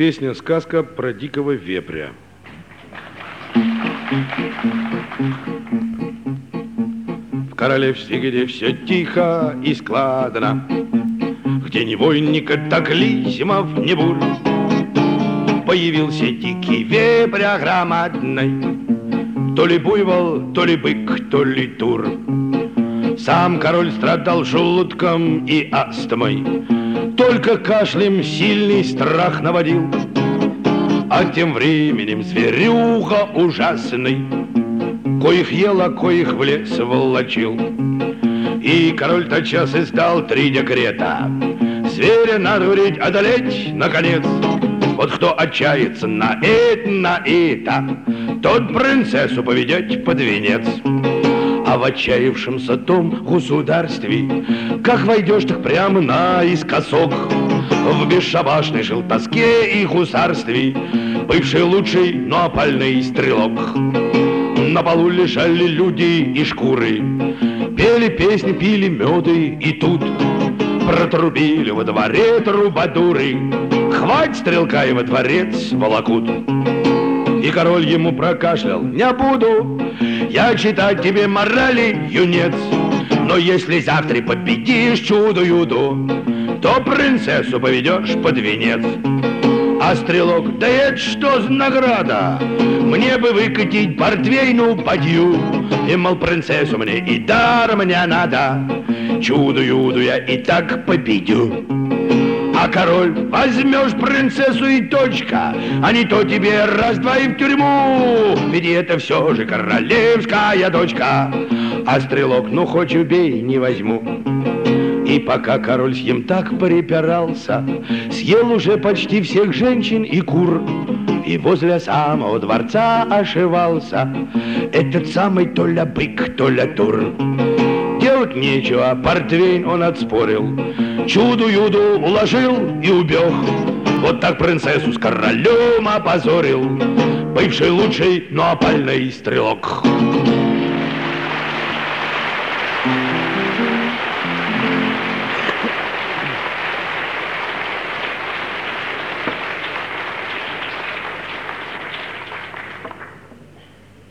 Песня-сказка про дикого вепря. В королевстве, где все тихо и складно, где ни войн, ни катаклизмов, ни бурь, появился дикий вепрь громадный, то ли буйвол, то ли бык, то ли тур. Сам король страдал желудком и астмой, только кашлем сильный страх наводил. А тем временем зверюга ужасный, коих ела, коих в лес волочил. И король тотчас издал 3 декрета: зверя надо одолеть, наконец. Вот кто отчается на это, тот принцессу поведет под венец. А в отчаявшемся том государстве, как войдешь, так прямо наискосок, в бесшабашной желтоске и гусарстве бывший лучший, но опальный стрелок. На полу лежали люди и шкуры, пели песни, пили меды, и тут протрубили во дворе трубадуры: хвать стрелка, и во дворец волокут. И король ему прокашлял: не буду я читать тебе морали, юнец, но если завтра победишь чудо-юду, то принцессу поведешь под венец. А стрелок: да это что за награда? Мне бы выкатить портвейну бадью, и, мол, принцессу мне и даром не надо, чудо-юду я и так победю. А король: возьмешь принцессу и точка, а не то тебе раз-два и в тюрьму, ведь это все же королевская дочка. А стрелок: ну хоть убей, не возьму. И пока король с ним так припирался, съел уже почти всех женщин и кур, и возле самого дворца ошивался этот самый то ли бык, то ли тур. Делать нечего, портвейн он отспорил, чуду-юду уложил и убег. Вот так принцессу с королем опозорил бывший лучший, но опальный стрелок.